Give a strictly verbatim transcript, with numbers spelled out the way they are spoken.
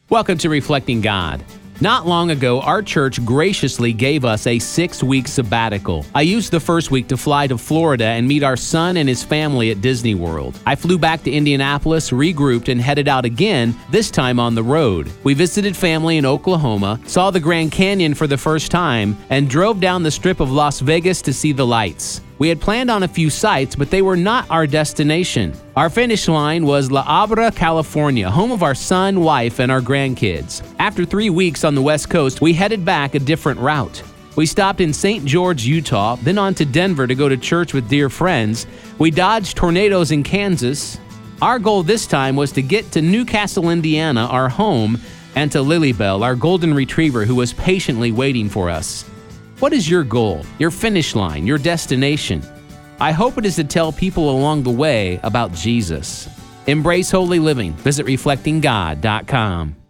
Welcome to Reflecting God. Not long ago, our church graciously gave us a six-week sabbatical. I used the first week to fly to Florida and meet our son and his family at Disney World. I flew back to Indianapolis, regrouped, and headed out again, this time on the road. We visited family in Oklahoma, saw the Grand Canyon for the first time, and drove down the strip of Las Vegas to see the lights. We had planned on a few sites, but they were not our destination. Our finish line was La Habra, California, home of our son, wife, and our grandkids. After three weeks on the West Coast, we headed back a different route. We stopped in Saint George, Utah, then on to Denver to go to church with dear friends. We dodged tornadoes in Kansas. Our goal this time was to get to Newcastle, Indiana, our home, and to Lilybell, our golden retriever who was patiently waiting for us. What is your goal, your finish line, your destination? I hope it is to tell people along the way about Jesus. Embrace holy living. Visit reflecting god dot com.